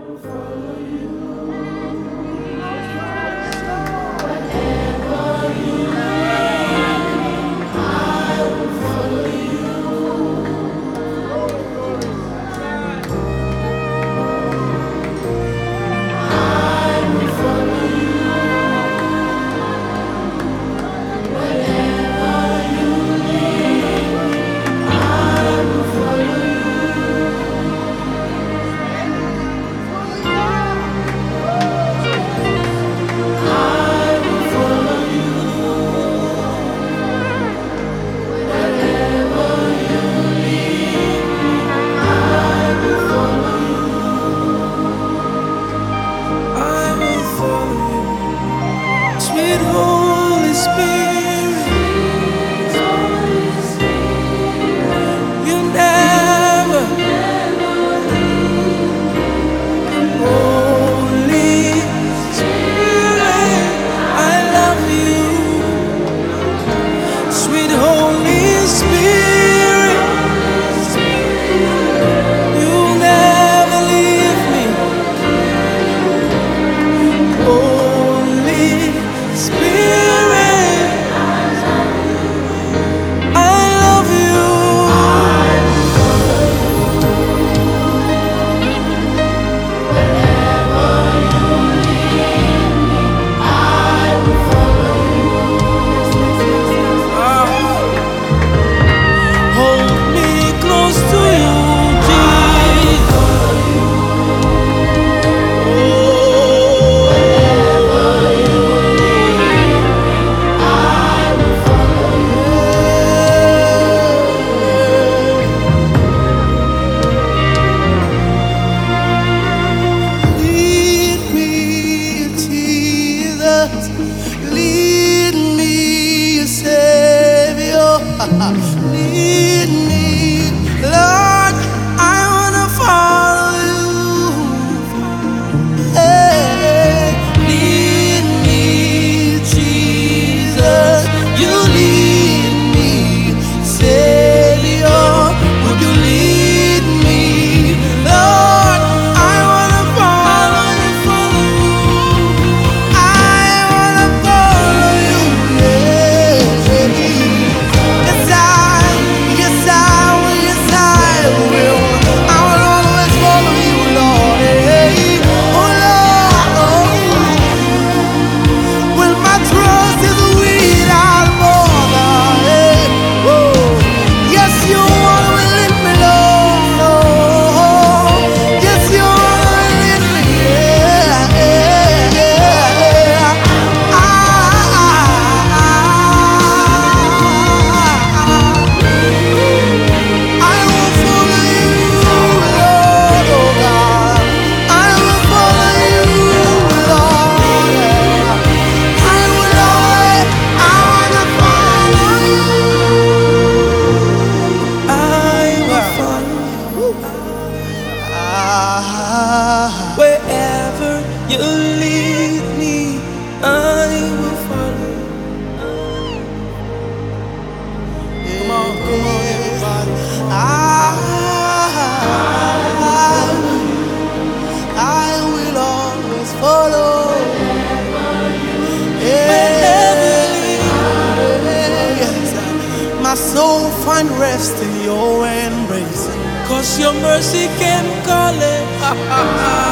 Sweet Holy Spirit, you never, Holy Spirit, I love you. Sweet Holy Spirit, you never leave me. Holy Spirit, I love you. Hold me close to you, Jesus. Lead me, Jesus. Lead me, Savior. Lead me, Lord. I wanna follow you. Hey, lead me, Jesus. You lead me, Savior. Would you lead me, Lord? I wanna follow you, follow you. I wanna follow you, yeah. Yes, yes, yes, I will. I will always follow you, Lord. Hey, oh Lord, when my trust is without bother. Hey, woo. Yes, you wanna lead me, Lord. Yes, you wanna lead me, yeah, yeah, yeah. I will follow you, Lord, oh God. I will follow you, Lord. I will always, I wanna follow you. I will follow you. Wherever you lead me, I will follow. Come on, everybody. I will always follow. Yes, my soul find rest in your embrace. 'Cause your mercy came calling.